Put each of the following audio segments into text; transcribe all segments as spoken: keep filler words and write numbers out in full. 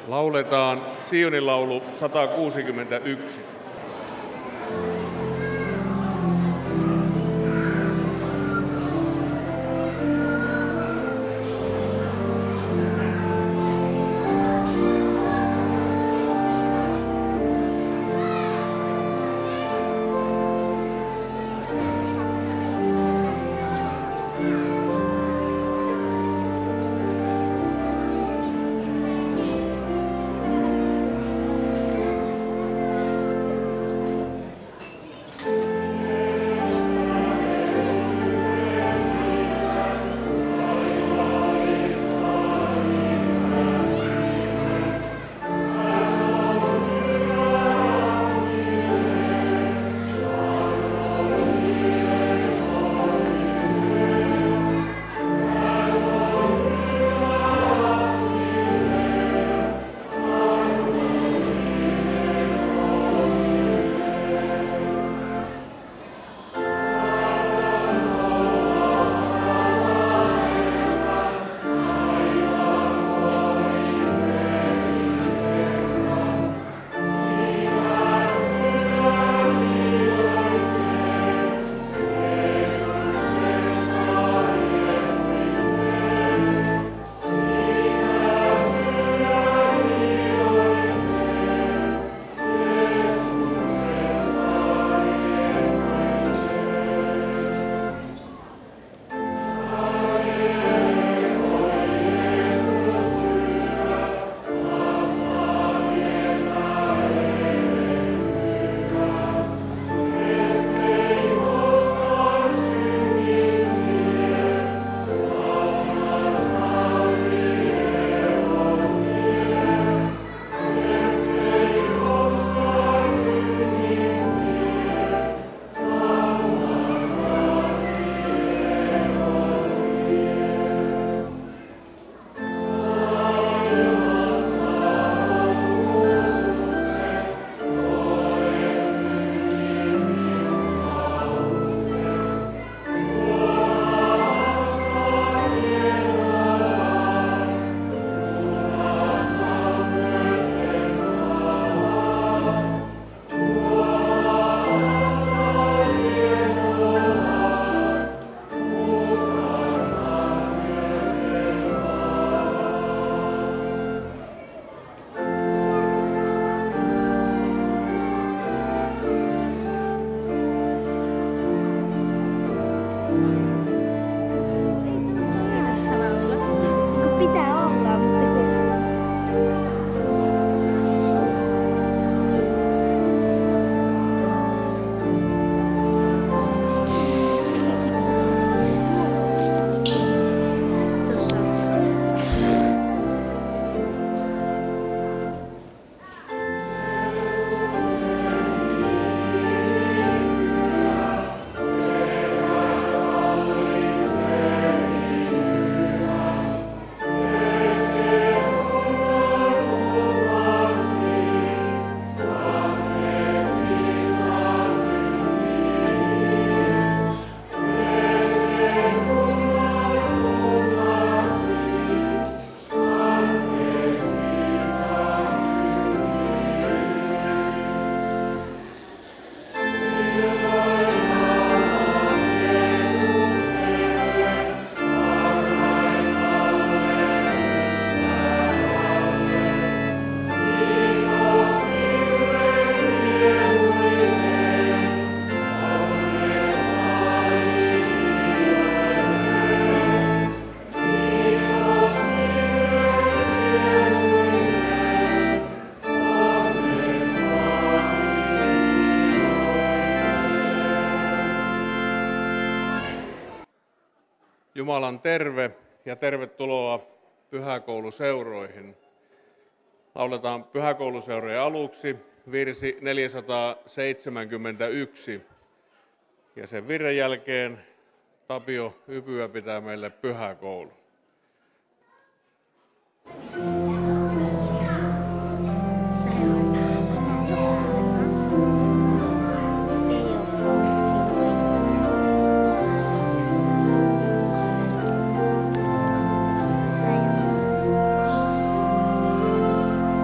Lauletaan Sionin laulu sata kuusikymmentäyksi. Jumalan terve ja tervetuloa pyhäkouluseuroihin. Lauletaan pyhäkouluseurojen aluksi virsi neljäsataaseitsemänkymmentäyksi. Ja sen virren jälkeen Tapio Ypyä pitää meille pyhäkoulu. Thank you.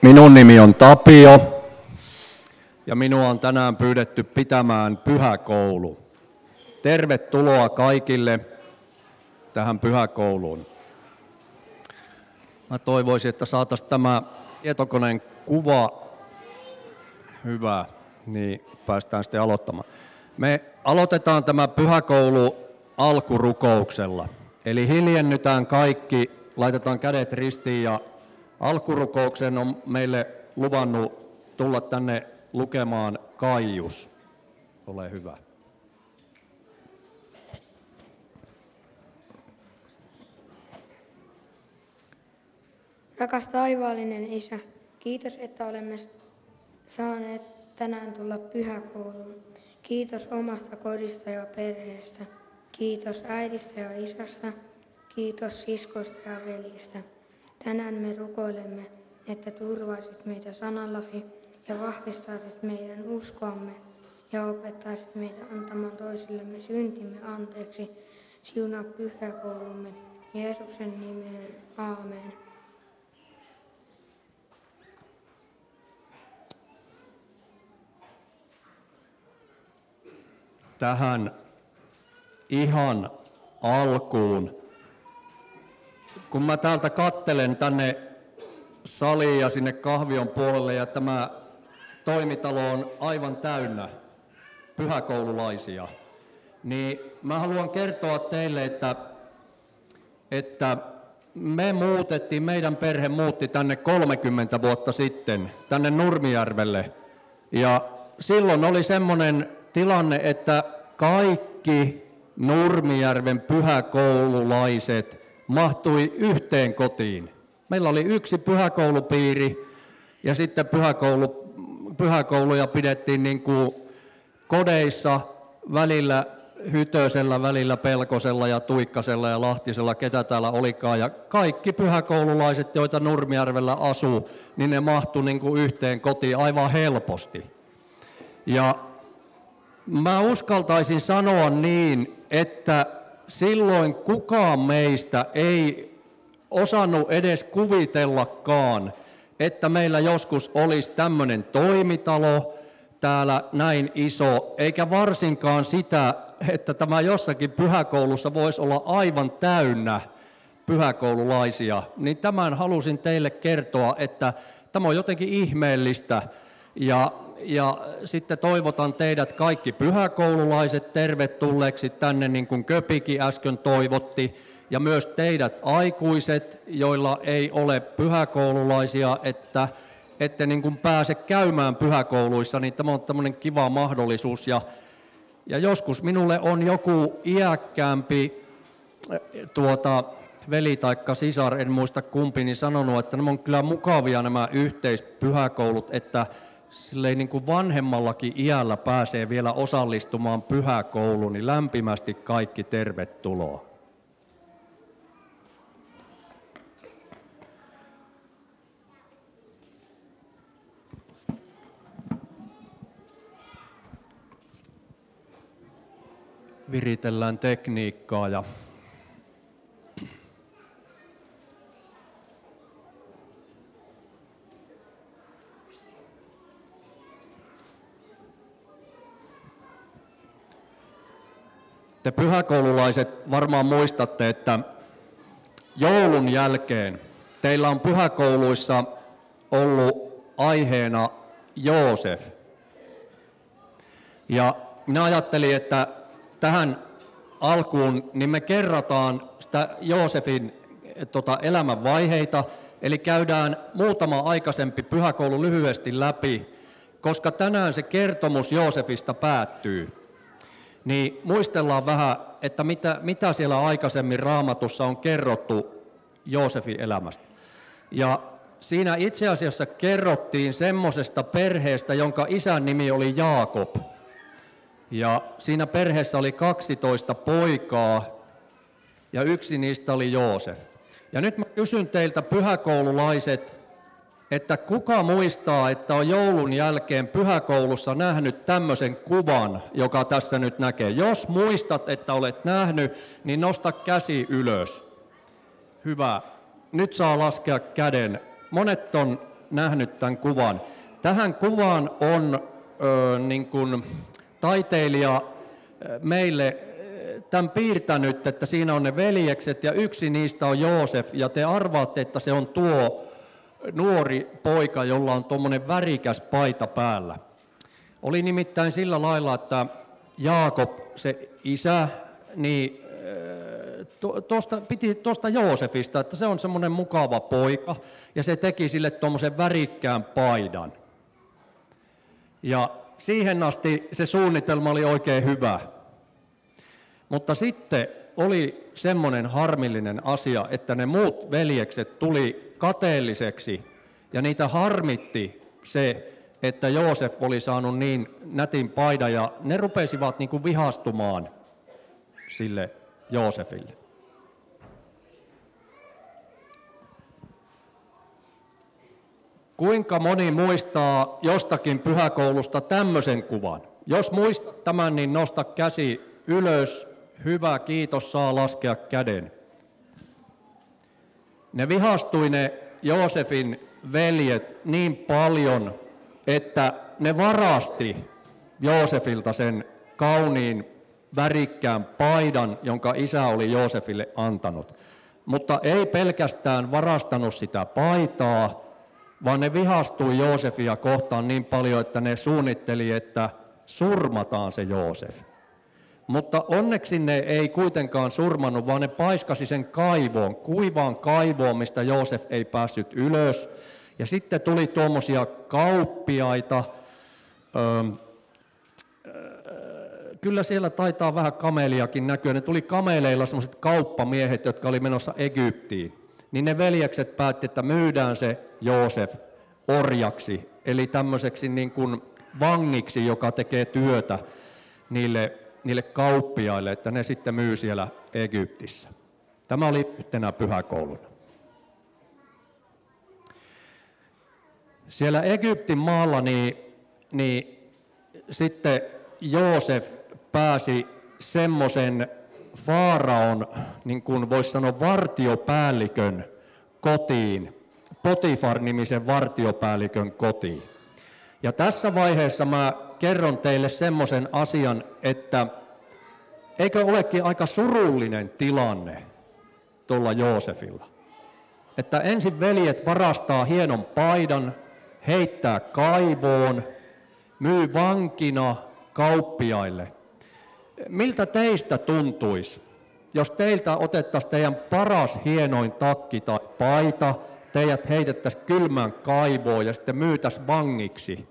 Minun nimi on Tapio ja minua on tänään pyydetty pitämään pyhäkoulu. Tervetuloa kaikille tähän pyhäkouluun. Mä toivoisin, että saataisiin tämä tietokoneen kuva hyvä, niin päästään sitten aloittamaan. Me aloitetaan tämä pyhäkoulu alkurukouksella. Eli hiljennytään kaikki, laitetaan kädet ristiin ja alkurukouksen on meille luvannut tulla tänne lukemaan Kaijus. Ole hyvä. Rakas taivaallinen Isä, kiitos, että olemme saaneet tänään tulla pyhäkouluun. Kiitos omasta kodista ja perheestä. Kiitos äidistä ja isästä. Kiitos siskoista ja veljistä. Tänään me rukoilemme, että turvaisit meitä sanallasi ja vahvistaisit meidän uskoamme ja opettaisit meitä antamaan toisillemme syntimme anteeksi. Siunaa pyhäkoulumme Jeesuksen nimeen. Aamen. Tähän ihan alkuun, kun mä täältä kattelen tänne saliin ja sinne kahvion puolelle ja tämä toimitalo on aivan täynnä pyhäkoululaisia, niin mä haluan kertoa teille, että, että me muutettiin, meidän perhe muutti tänne kolmekymmentä vuotta sitten, tänne Nurmijärvelle, ja silloin oli semmoinen tilanne, että kaikki Nurmijärven pyhäkoululaiset mahtui yhteen kotiin. Meillä oli yksi pyhäkoulupiiri ja sitten pyhäkoulu, pyhäkouluja pidettiin niin kuin kodeissa, välillä Hytösellä, välillä Pelkosella ja Tuikkasella ja Lahtisella, ketä täällä olikaan. Ja kaikki pyhäkoululaiset, joita Nurmijärvellä asuu, niin ne mahtui niin kuin yhteen kotiin aivan helposti. Ja mä uskaltaisin sanoa niin, että silloin kukaan meistä ei osannut edes kuvitellakaan, että meillä joskus olisi tämmöinen toimitalo täällä näin iso, eikä varsinkaan sitä, että tämä jossakin pyhäkoulussa voisi olla aivan täynnä pyhäkoululaisia. Niin tämän halusin teille kertoa, että tämä on jotenkin ihmeellistä. Ja Ja sitten toivotan teidät kaikki pyhäkoululaiset tervetulleeksi tänne, niin kuin Köpikin äsken toivotti, ja myös teidät aikuiset, joilla ei ole pyhäkoululaisia, että ette niin kuin pääse käymään pyhäkouluissa, niin tämä on tämmöinen kiva mahdollisuus. Ja, ja joskus minulle on joku iäkkäämpi tuota, veli tai sisar, en muista kumpi, niin sanonut, että nämä on kyllä mukavia nämä yhteispyhäkoulut, että silleen niin kuin vanhemmallakin iällä pääsee vielä osallistumaan pyhäkouluun, niin lämpimästi kaikki tervetuloa. Viritellään tekniikkaa ja te pyhäkoululaiset varmaan muistatte, että joulun jälkeen teillä on pyhäkouluissa ollut aiheena Joosef. Ja minä ajattelin, että tähän alkuun niin me kerrataan sitä Joosefin tota, elämänvaiheita, eli käydään muutama aikaisempi pyhäkoulu lyhyesti läpi, koska tänään se kertomus Joosefista päättyy. Niin muistellaan vähän, että mitä, mitä siellä aikaisemmin Raamatussa on kerrottu Joosefin elämästä. Ja siinä itse asiassa kerrottiin semmoisesta perheestä, jonka isän nimi oli Jaakob. Ja siinä perheessä oli kaksitoista poikaa ja yksi niistä oli Joosef. Ja nyt mä kysyn teiltä pyhäkoululaiset, että kuka muistaa, että on joulun jälkeen pyhäkoulussa nähnyt tämmöisen kuvan, joka tässä nyt näkee. Jos muistat, että olet nähnyt, niin nosta käsi ylös. Hyvä. Nyt saa laskea käden. Monet on nähnyt tämän kuvan. Tähän kuvaan on ö, niin kuin taiteilija meille tämän piirtänyt, että siinä on ne veljekset ja yksi niistä on Joosef, ja te arvaatte, että se on tuo nuori poika, jolla on tuommoinen värikäs paita päällä. Oli nimittäin sillä lailla, että Jaakob, se isä, niin tuosta, piti tuosta Joosefista, että se on semmoinen mukava poika, ja se teki sille tuommoisen värikkään paidan. Ja siihen asti se suunnitelma oli oikein hyvä. Mutta sitten oli semmoinen harmillinen asia, että ne muut veljekset tuli kateelliseksi, ja niitä harmitti se, että Joosef oli saanut niin nätin paidan, ja ne rupesivat niin kuin vihastumaan sille Joosefille. Kuinka moni muistaa jostakin pyhäkoulusta tämmöisen kuvan? Jos muistat tämän, niin nosta käsi ylös. Hyvä, kiitos, saa laskea käden. Ne vihastui ne Joosefin veljet niin paljon, että ne varasti Joosefilta sen kauniin värikkään paidan, jonka isä oli Joosefille antanut. Mutta ei pelkästään varastanut sitä paitaa, vaan ne vihastui Joosefia kohtaan niin paljon, että ne suunnitteli, että surmataan se Joosef. Mutta onneksi ne ei kuitenkaan surmannut, vaan ne paiskasi sen kaivoon, kuivaan kaivoon, mistä Joosef ei päässyt ylös. Ja sitten tuli tuommoisia kauppiaita. Öö, kyllä siellä taitaa vähän kameliakin näkyä. Ne tuli kameleilla semmoiset kauppamiehet, jotka oli menossa Egyptiin. Niin ne veljekset päätti, että myydään se Joosef orjaksi, eli tämmöiseksi niin kuin vangiksi, joka tekee työtä niille, niille kauppiaille, että ne sitten myy siellä Egyptissä. Tämä oli yhtenä pyhäkouluna. Siellä Egyptin maalla niin, niin sitten Joosef pääsi semmoisen Faaraon, niin kuin voisi sanoa, vartiopäällikön kotiin, Potifar-nimisen vartiopäällikön kotiin. Ja tässä vaiheessa mä kerron teille semmoisen asian, että eikö olekin aika surullinen tilanne tuolla Joosefilla. Että ensin veljet varastaa hienon paidan, heittää kaivoon, myy vankina kauppiaille. Miltä teistä tuntuisi, jos teiltä otettaisiin teidän paras hienoin takki tai paita, teidät heitettäisiin kylmään kaivoon ja sitten myytäisiin vangiksi?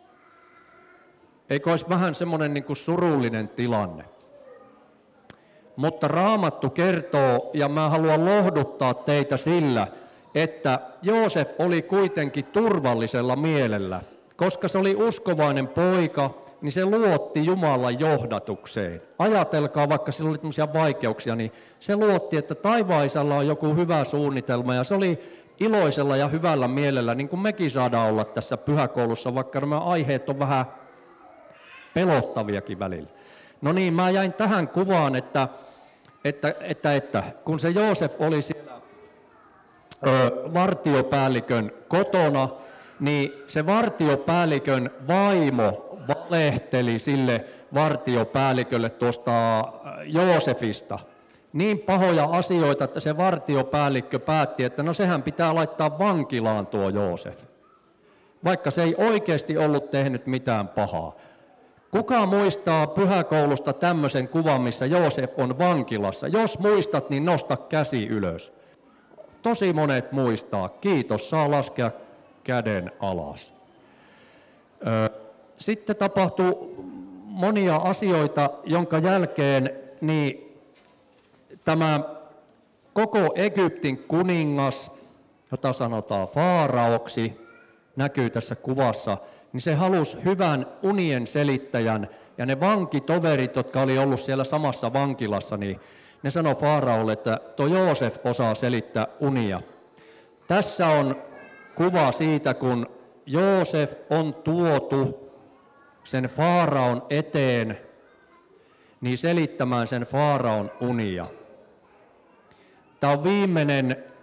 Eikö olisi vähän semmoinen niin kuin surullinen tilanne? Mutta Raamattu kertoo, ja mä haluan lohduttaa teitä sillä, että Joosef oli kuitenkin turvallisella mielellä, koska se oli uskovainen poika, niin se luotti Jumalan johdatukseen. Ajatelkaa, vaikka sillä oli tämmöisiä vaikeuksia, niin se luotti, että taivaisalla on joku hyvä suunnitelma, ja se oli iloisella ja hyvällä mielellä, niin kuin mekin saadaan olla tässä pyhäkoulussa, vaikka nämä aiheet on vähän pelottaviakin välillä. No niin, mä jäin tähän kuvaan, että, että, että, että kun se Joosef oli siellä ö, vartiopäällikön kotona, niin se vartiopäällikön vaimo valehteli sille vartiopäällikölle tuosta Joosefista niin pahoja asioita, että se vartiopäällikkö päätti, että no sehän pitää laittaa vankilaan tuo Joosef, vaikka se ei oikeasti ollut tehnyt mitään pahaa. Kuka muistaa pyhäkoulusta tämmöisen kuvan, missä Joosef on vankilassa? Jos muistat, niin nosta käsi ylös. Tosi monet muistaa. Kiitos, saa laskea käden alas. Sitten tapahtui monia asioita, jonka jälkeen niin tämä koko Egyptin kuningas, jota sanotaan Faaraoksi, näkyy tässä kuvassa, niin se halusi hyvän unien selittäjän, ja ne vankitoverit, jotka oli ollut siellä samassa vankilassa, niin ne sanoi Faaraolle, että tuo Joosef osaa selittää unia. Tässä on kuva siitä, kun Joosef on tuotu sen Faaraon eteen, niin selittämään sen Faaraon unia. Tämä on viimeinen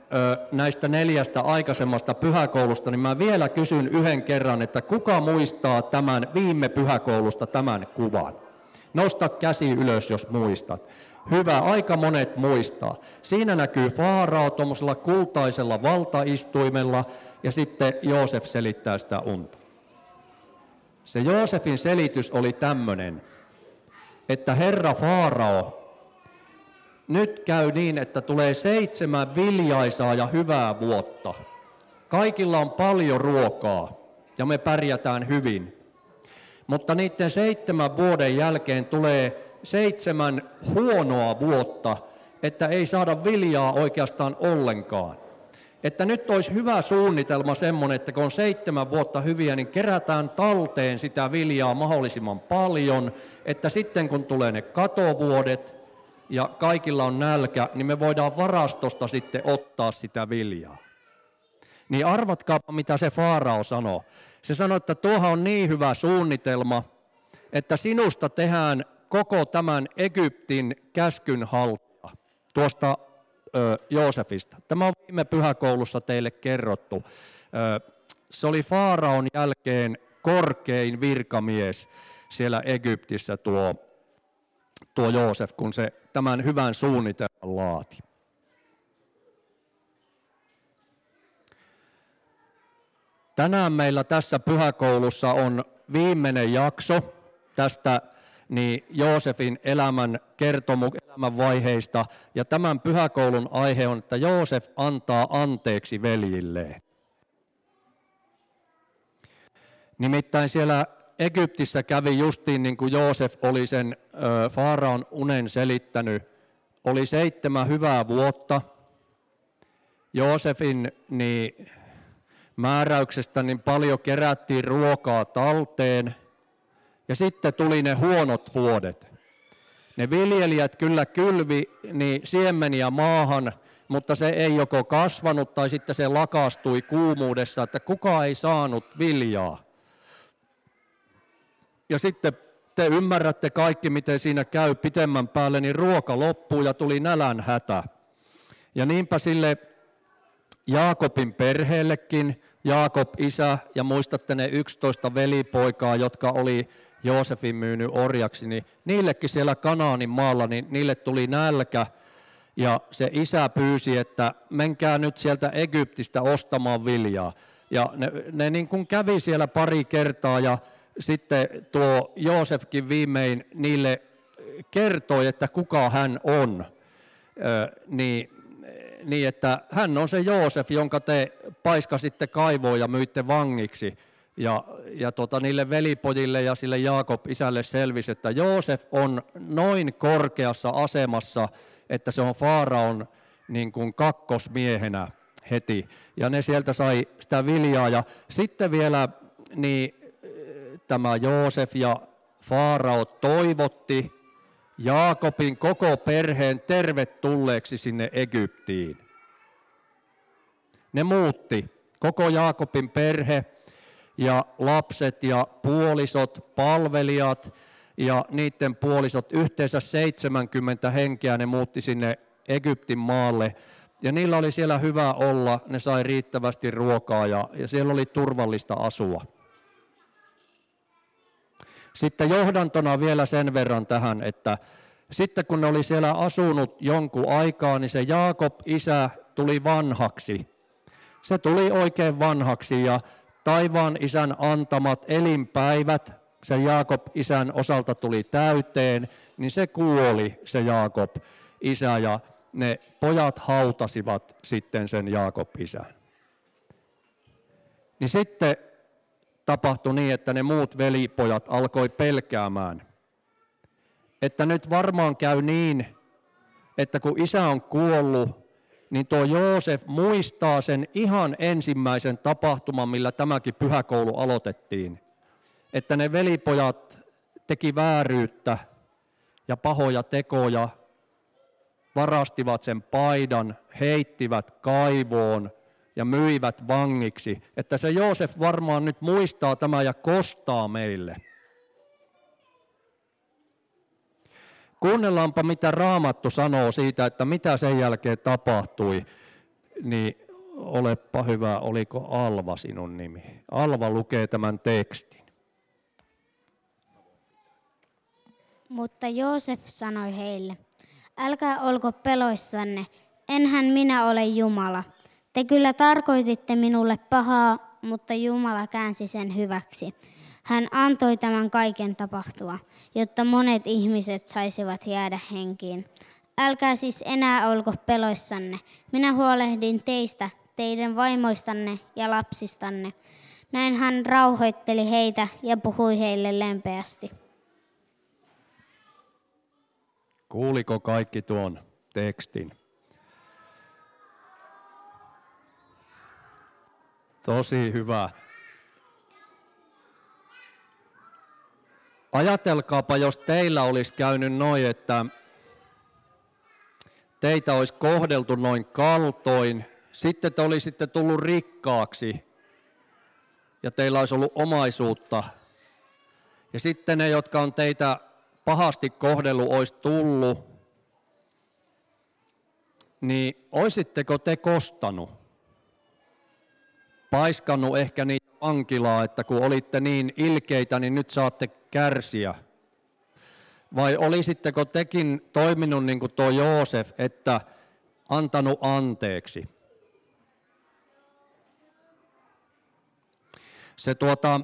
näistä neljästä aikaisemmasta pyhäkoulusta, niin mä vielä kysyn yhden kerran, että kuka muistaa tämän viime pyhäkoulusta tämän kuvan? Nosta käsi ylös, jos muistat. Hyvä, aika monet muistaa. Siinä näkyy Faarao tuommoisella kultaisella valtaistuimella ja sitten Joosef selittää sitä unta. Se Joosefin selitys oli tämmöinen, että herra Faarao, nyt käy niin, että tulee seitsemän viljaisaa ja hyvää vuotta. Kaikilla on paljon ruokaa ja me pärjätään hyvin. Mutta niiden seitsemän vuoden jälkeen tulee seitsemän huonoa vuotta, että ei saada viljaa oikeastaan ollenkaan. Että nyt olisi hyvä suunnitelma semmoinen, että kun on seitsemän vuotta hyviä, niin kerätään talteen sitä viljaa mahdollisimman paljon, että sitten kun tulee ne katovuodet ja kaikilla on nälkä, niin me voidaan varastosta sitten ottaa sitä viljaa. Niin arvatkaapa, mitä se Faarao sanoo. Se sanoi, että tuohan on niin hyvä suunnitelma, että sinusta tehdään koko tämän Egyptin käskyn haltija tuosta ö, Joosefista. Tämä on viime pyhäkoulussa teille kerrottu. Ö, se oli Faaraon jälkeen korkein virkamies siellä Egyptissä tuo, tuo Joosef, kun se tämän hyvän suunnitelman laati. Tänään meillä tässä pyhäkoulussa on viimeinen jakso tästä niin Joosefin elämän kertomu, elämän vaiheista, ja tämän pyhäkoulun aihe on, että Joosef antaa anteeksi veljilleen. Nimittäin siellä Egyptissä kävi justiin niin kuin Joosef oli sen ö, Faaraon unen selittänyt, oli seitsemän hyvää vuotta. Joosefin niin, määräyksestä niin paljon kerättiin ruokaa talteen, ja sitten tuli ne huonot vuodet. Ne viljelijät kyllä kylvi niin siemeniä maahan, mutta se ei joko kasvanut tai sitten se lakastui kuumuudessa, että kukaan ei saanut viljaa. Ja sitten te ymmärrätte kaikki, miten siinä käy pitemmän päälle, niin ruoka loppuu ja tuli nälän hätä. Ja niinpä sille Jaakobin perheellekin, Jaakob isä ja muistatte ne yksitoista velipoikaa, jotka oli Joosefin myynyt orjaksi, niin niillekin siellä Kanaanin maalla, niin niille tuli nälkä ja se isä pyysi, että menkää nyt sieltä Egyptistä ostamaan viljaa. Ja ne, ne niin kuin kävi siellä pari kertaa ja sitten tuo Joosefkin viimein niille kertoi, että kuka hän on, Ö, niin, niin että hän on se Joosef, jonka te paiskasitte kaivoon ja myitte vangiksi. Ja, ja tota, niille velipojille ja sille Jaakob isälle selvisi, että Joosef on noin korkeassa asemassa, että se on Faaraon niin kuin kakkosmiehenä heti. Ja ne sieltä sai sitä viljaa. Ja sitten vielä niin, tämä Joosef ja Faarao toivotti Jaakobin koko perheen tervetulleeksi sinne Egyptiin. Ne muutti, koko Jaakobin perhe ja lapset ja puolisot, palvelijat ja niiden puolisot, yhteensä seitsemänkymmentä henkeä, ne muutti sinne Egyptin maalle. Ja niillä oli siellä hyvä olla, ne sai riittävästi ruokaa ja, ja siellä oli turvallista asua. Sitten johdantona vielä sen verran tähän, että sitten kun ne oli siellä asunut jonkun aikaa, niin se Jaakob isä tuli vanhaksi. Se tuli oikein vanhaksi ja taivaan isän antamat elinpäivät, se Jaakob isän osalta tuli täyteen, niin se kuoli se Jaakob isä ja ne pojat hautasivat sitten sen Jaakob isän. Niin sitten tapahtui niin, että ne muut velipojat alkoi pelkäämään, että nyt varmaan käy niin, että kun isä on kuollut, niin tuo Joosef muistaa sen ihan ensimmäisen tapahtuman, millä tämäkin pyhäkoulu aloitettiin. Että ne velipojat teki vääryyttä ja pahoja tekoja, varastivat sen paidan, heittivät kaivoon ja myivät vangiksi. Että se Joosef varmaan nyt muistaa tämä ja kostaa meille. Kuunnellaanpa, mitä Raamattu sanoo siitä, että mitä sen jälkeen tapahtui. niin olepa hyvä, oliko Alva sinun nimi? Alva lukee tämän tekstin. Mutta Joosef sanoi heille, älkää olko peloissanne, enhän minä ole Jumala. Te kyllä tarkoititte minulle pahaa, mutta Jumala käänsi sen hyväksi. Hän antoi tämän kaiken tapahtua, jotta monet ihmiset saisivat jäädä henkiin. Älkää siis enää olko peloissanne. Minä huolehdin teistä, teidän vaimoistanne ja lapsistanne. Näin hän rauhoitteli heitä ja puhui heille lempeästi. Kuuliko kaikki tuon tekstin? Tosi hyvä. Ajatelkaapa, jos teillä olisi käynyt noin, että teitä olisi kohdeltu noin kaltoin, sitten te olisitte tullut rikkaaksi ja teillä olisi ollut omaisuutta. Ja sitten ne, jotka on teitä pahasti kohdellut, olisi tullut, niin olisitteko te kostanut? Paiskannut ehkä niitä vankilaa, että kun olitte niin ilkeitä, niin nyt saatte kärsiä. Vai olisitteko tekin toiminut niin kuin tuo Joosef, että antanut anteeksi? Se tuota,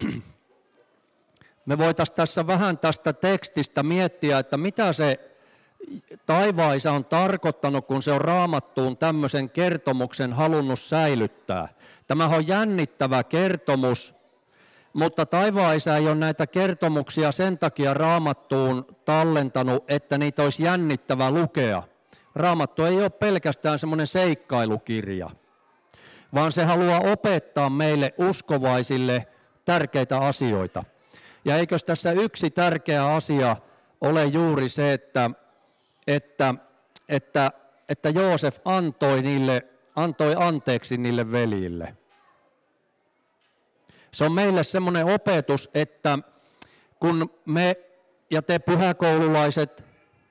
me voitaisiin tässä vähän tästä tekstistä miettiä, että mitä se taivaisa on tarkoittanut, kun se on Raamattuun tämmöisen kertomuksen halunnut säilyttää. Tämä on jännittävä kertomus, mutta taivaisa ei ole näitä kertomuksia sen takia Raamattuun tallentanut, että niitä olisi jännittävä lukea. Raamattu ei ole pelkästään semmoinen seikkailukirja, vaan se haluaa opettaa meille uskovaisille tärkeitä asioita. Ja eikös tässä yksi tärkeä asia ole juuri se, että, että, että, että Joosef antoi, niille, antoi anteeksi niille veljille. Se on meille semmoinen opetus, että kun me ja te pyhäkoululaiset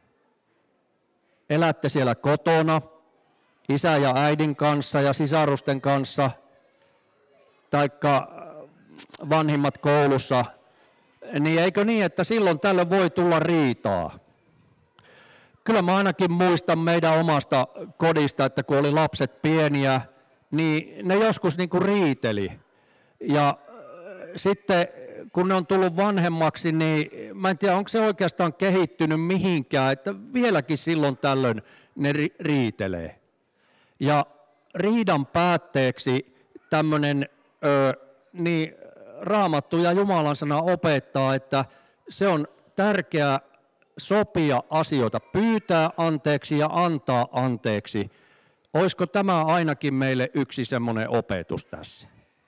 elätte siellä kotona, isä ja äidin kanssa ja sisarusten kanssa, taikka vanhimmat koulussa, niin eikö niin, että silloin tällöin voi tulla riitaa? Kyllä mä ainakin muistan meidän omasta kodista, että kun oli lapset pieniä, niin ne joskus niin kuin riiteli. Ja sitten kun ne on tullut vanhemmaksi, niin mä en tiedä, onko se oikeastaan kehittynyt mihinkään, että vieläkin silloin tällöin ne ri- riitelee. Ja riidan päätteeksi tämmöinen, ö, niin Raamattu ja Jumalan sana opettaa, että se on tärkeää sopia asioita, pyytää anteeksi ja antaa anteeksi. Olisiko tämä ainakin meille yksi semmoinen opetus tässä?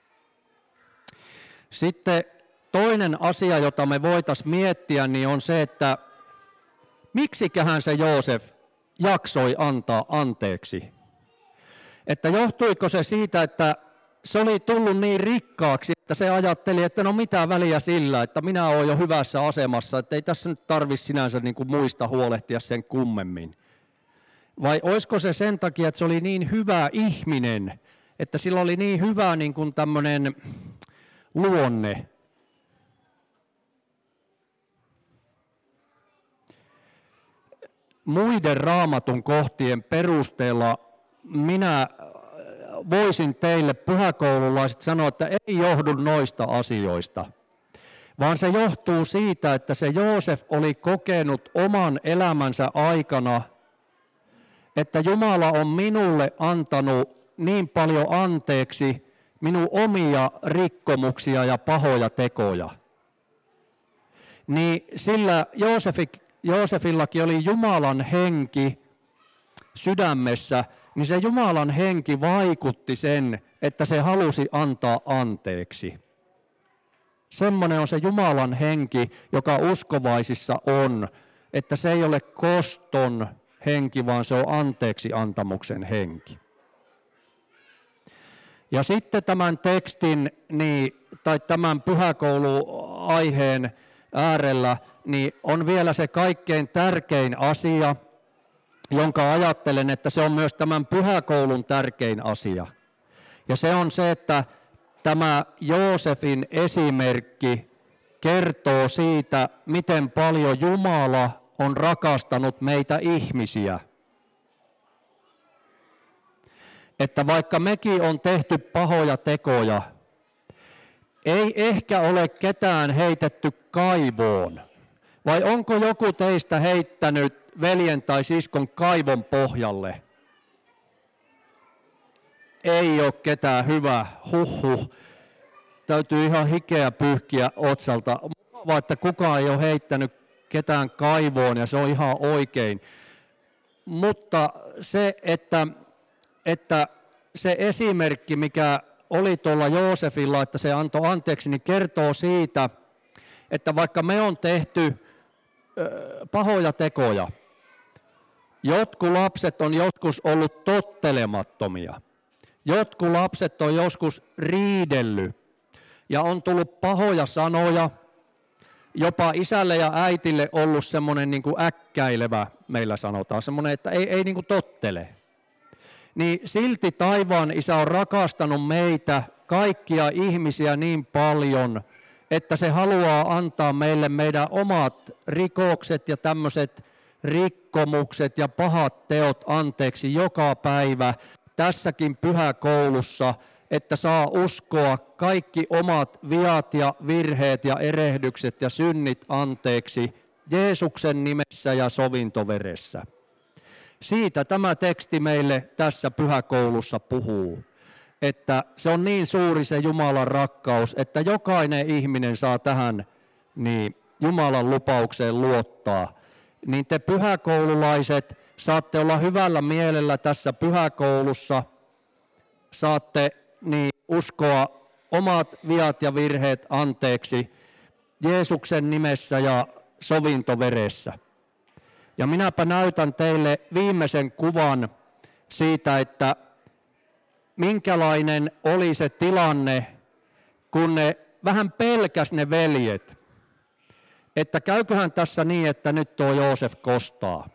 Sitten toinen asia, jota me voitaisiin miettiä, niin on se, että miksiköhän se Joosef jaksoi antaa anteeksi? Että johtuiko se siitä, että se oli tullut niin rikkaaksi, että se ajatteli, että no mitä väliä sillä, että minä olen jo hyvässä asemassa, että ei tässä nyt tarvitse sinänsä niin kuin muista huolehtia sen kummemmin. Vai olisiko se sen takia, että se oli niin hyvä ihminen, että sillä oli niin hyvä niin kuin tämmöinen luonne. Muiden Raamatun kohtien perusteella minä voisin teille pyhäkoululaiset sanoa, että ei johdu noista asioista, vaan se johtuu siitä, että se Joosef oli kokenut oman elämänsä aikana, että Jumala on minulle antanut niin paljon anteeksi minun omia rikkomuksia ja pahoja tekoja. Niin sillä Joosefik, Joosefillakin oli Jumalan henki sydämessä, niin se Jumalan henki vaikutti sen, että se halusi antaa anteeksi. Semmoinen on se Jumalan henki, joka uskovaisissa on, että se ei ole koston henki, vaan se on anteeksi antamuksen henki. Ja sitten tämän tekstin niin, tai tämän pyhäkouluaiheen äärellä niin on vielä se kaikkein tärkein asia, jonka ajattelen, että se on myös tämän pyhäkoulun tärkein asia. Ja se on se, että tämä Joosefin esimerkki kertoo siitä, miten paljon Jumala on rakastanut meitä ihmisiä. Että vaikka mekin on tehty pahoja tekoja, ei ehkä ole ketään heitetty kaivoon. Vai onko joku teistä heittänyt veljen tai siskon kaivon pohjalle? Ei ole ketään, hyvä, huhhuh. Täytyy ihan hikeä pyyhkiä otsalta. Mukavaa, että kukaan ei ole heittänyt ketään kaivoon ja se on ihan oikein. Mutta se, että, että se esimerkki, mikä oli tuolla Joosefilla, että se antoi anteeksi, niin kertoo siitä, että vaikka me on tehty ö, pahoja tekoja, jotkut lapset on joskus ollut tottelemattomia, jotkut lapset on joskus riidellyt ja on tullut pahoja sanoja, jopa isälle ja äitille ollut semmoinen niin kuin äkkäilevä, meillä sanotaan, semmoinen, että ei, ei niin kuin tottele. Niin silti taivaan Isä on rakastanut meitä, kaikkia ihmisiä niin paljon, että se haluaa antaa meille meidän omat rikokset ja tämmöiset rikkomukset ja pahat teot anteeksi joka päivä tässäkin pyhäkoulussa, että saa uskoa kaikki omat viat ja virheet ja erehdykset ja synnit anteeksi Jeesuksen nimessä ja sovintoveressä. Siitä tämä teksti meille tässä pyhäkoulussa puhuu, että se on niin suuri se Jumalan rakkaus, että jokainen ihminen saa tähän niin Jumalan lupaukseen luottaa. Niin te pyhäkoululaiset saatte olla hyvällä mielellä tässä pyhäkoulussa, saatte niin uskoa omat viat ja virheet anteeksi Jeesuksen nimessä ja sovintoveressä. Ja minäpä näytän teille viimeisen kuvan siitä, että minkälainen oli se tilanne, kun ne vähän pelkäs ne veljet, että käyköhän tässä niin, että nyt tuo Joosef kostaa.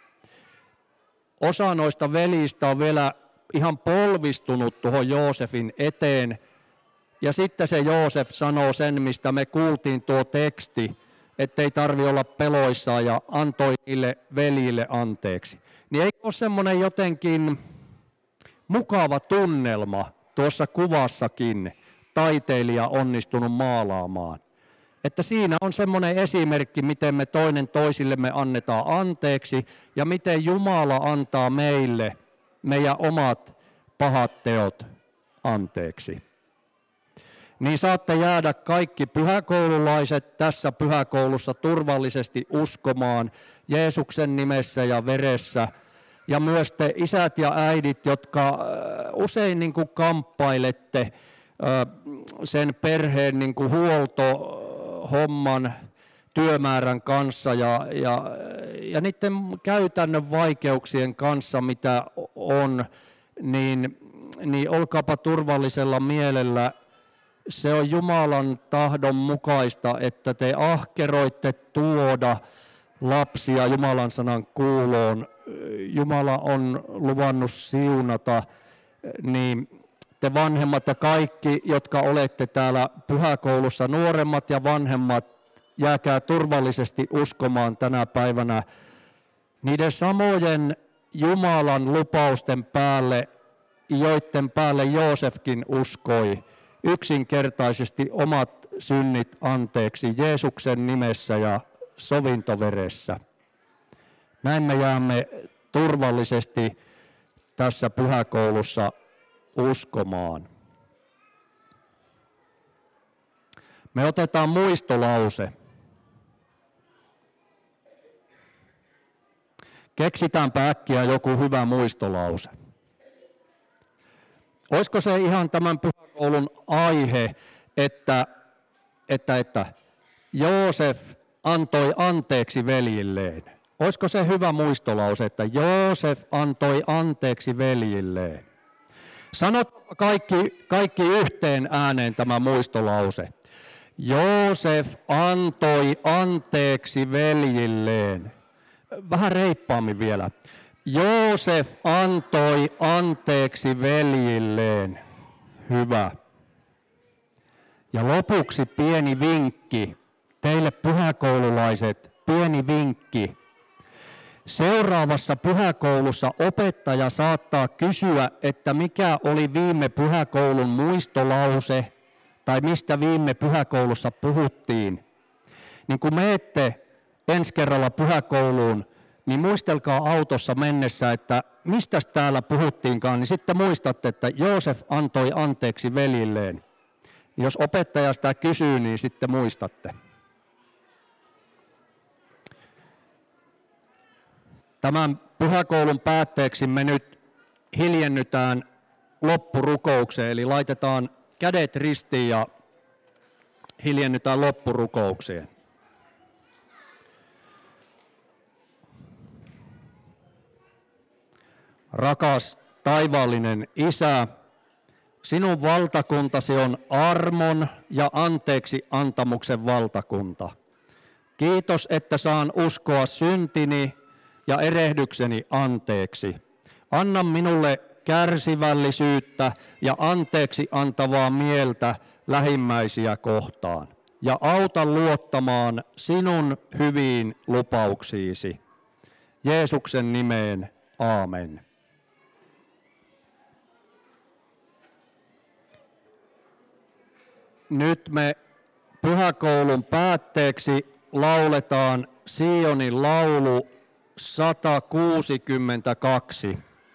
Osa noista veljistä on vielä ihan polvistunut tuohon Joosefin eteen, ja sitten se Joosef sanoo sen, mistä me kuultiin tuo teksti, ettei tarvitse olla peloissaan ja antoi niille veljille anteeksi. Niin eikö ole semmoinen jotenkin mukava tunnelma tuossa kuvassakin taiteilija onnistunut maalaamaan? Että siinä on semmoinen esimerkki, miten me toinen toisillemme annetaan anteeksi ja miten Jumala antaa meille meidän omat pahat teot anteeksi. Niin saatte jäädä kaikki pyhäkoululaiset tässä pyhäkoulussa turvallisesti uskomaan Jeesuksen nimessä ja veressä. Ja myös te isät ja äidit, jotka usein niin kuin kamppailette sen perheen niin kuin huoltohomman työmäärän kanssa ja, ja, ja niiden käytännön vaikeuksien kanssa, mitä on, niin, niin olkaapa turvallisella mielellä. Se on Jumalan tahdon mukaista, että te ahkeroitte tuoda lapsia Jumalan sanan kuuloon. Jumala on luvannut siunata, niin te vanhemmat ja kaikki, jotka olette täällä pyhäkoulussa, nuoremmat ja vanhemmat, jääkää turvallisesti uskomaan tänä päivänä niiden samojen Jumalan lupausten päälle, joiden päälle Joosefkin uskoi. Yksinkertaisesti omat synnit anteeksi Jeesuksen nimessä ja sovintoveressä. Näin me jäämme turvallisesti tässä pyhäkoulussa uskomaan. Me otetaan muistolause. Keksitäänpä äkkiä joku hyvä muistolause. Olisiko se ihan tämän pyhäkoulun aihe, että, että, että Joosef antoi anteeksi veljilleen? Olisiko se hyvä muistolause, että Joosef antoi anteeksi veljilleen? Sanot kaikki, kaikki yhteen ääneen tämä muistolause. Joosef antoi anteeksi veljilleen. Vähän reippaammin vielä. Joosef antoi anteeksi veljilleen. Hyvä. Ja lopuksi pieni vinkki. Teille pyhäkoululaiset, pieni vinkki. Seuraavassa pyhäkoulussa opettaja saattaa kysyä, että mikä oli viime pyhäkoulun muistolause tai mistä viime pyhäkoulussa puhuttiin. Niin kun menette ensi kerralla pyhäkouluun, niin muistelkaa autossa mennessä, että mistä täällä puhuttiinkaan, niin sitten muistatte, että Joosef antoi anteeksi veljilleen. Jos opettaja sitä kysyy, niin sitten muistatte. Tämän pyhäkoulun päätteeksi me nyt hiljennytään loppurukoukseen, eli laitetaan kädet ristiin ja hiljennytään loppurukoukseen. Rakas taivaallinen Isä, sinun valtakuntasi on armon ja anteeksi antamuksen valtakunta. Kiitos, että saan uskoa syntini ja erehdykseni anteeksi. Anna minulle kärsivällisyyttä ja anteeksi antavaa mieltä lähimmäisiä kohtaan. Ja auta luottamaan sinun hyviin lupauksiisi. Jeesuksen nimeen, aamen. Nyt me pyhäkoulun päätteeksi lauletaan Sionin laulu sata kuusikymmentäkaksi.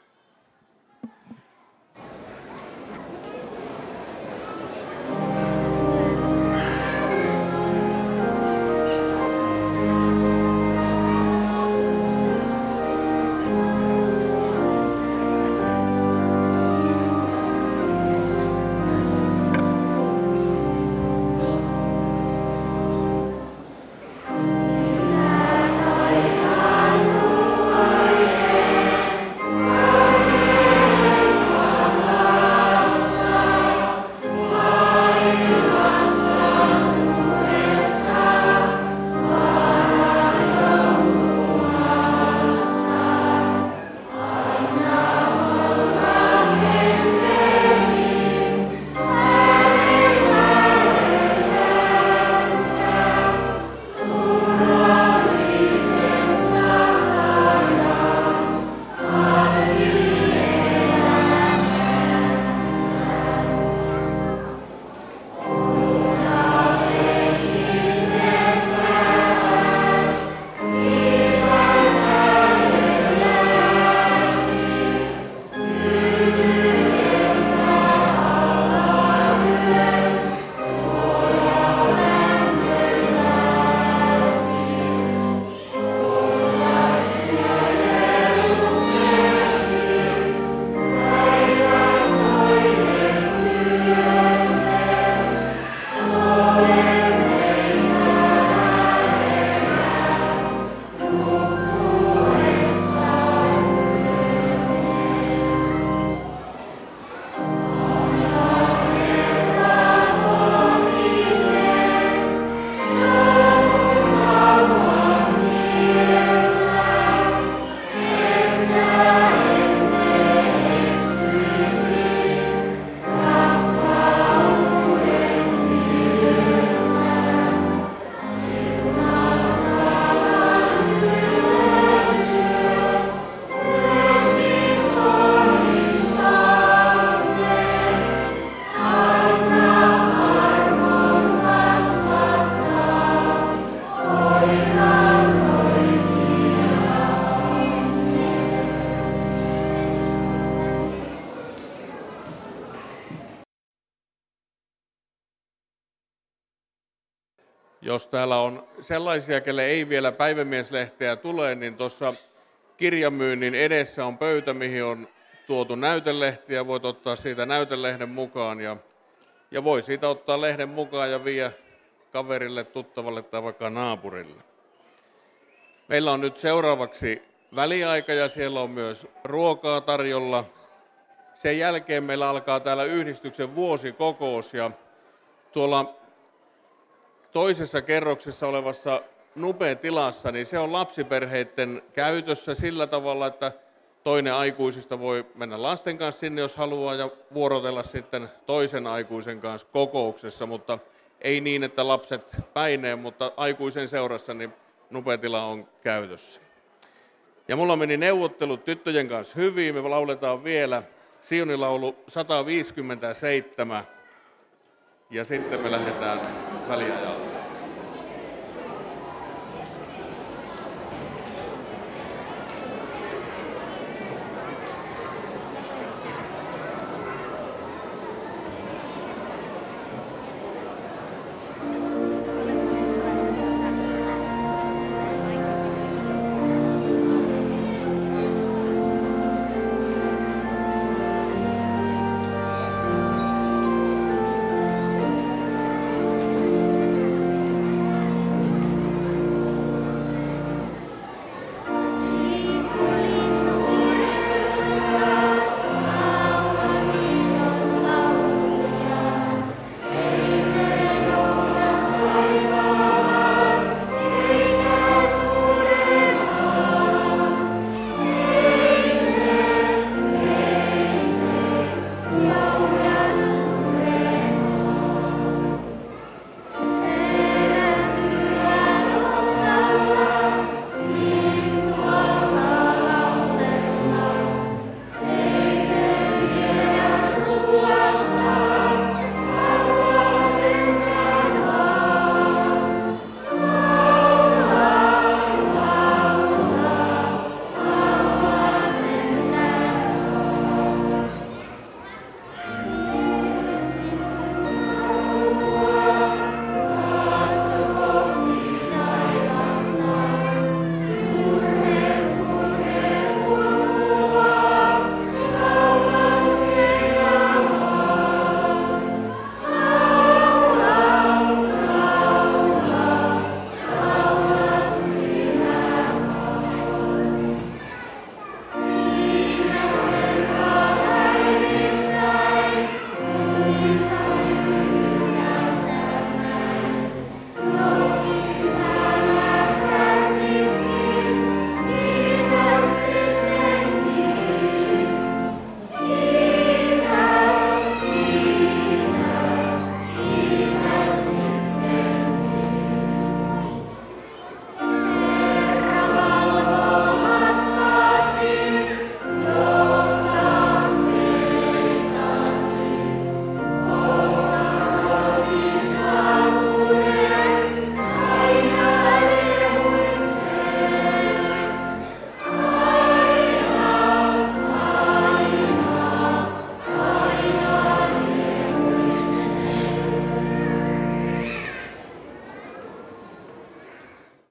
Jos täällä on sellaisia, kelle ei vielä päivämieslehteä tule, niin tuossa kirjamyynnin edessä on pöytä, mihin on tuotu näytelehtiä. Voit ottaa siitä näytelehden mukaan ja, ja voi siitä ottaa lehden mukaan ja viedä kaverille, tuttavalle tai vaikka naapurille. Meillä on nyt seuraavaksi väliaika ja siellä on myös ruokaa tarjolla. Sen jälkeen meillä alkaa täällä yhdistyksen vuosikokous ja tuolla toisessa kerroksessa olevassa Nupe-tilassa, niin se on lapsiperheiden käytössä sillä tavalla, että toinen aikuisista voi mennä lasten kanssa sinne, jos haluaa, ja vuorotella sitten toisen aikuisen kanssa kokouksessa, mutta ei niin, että lapset päineen, mutta aikuisen seurassa niin nupetila on käytössä. Ja mulla meni neuvottelut tyttöjen kanssa hyvin, me lauletaan vielä Sionilaulu sata viisikymmentäseitsemän, ja sitten me lähdetään väliajalle.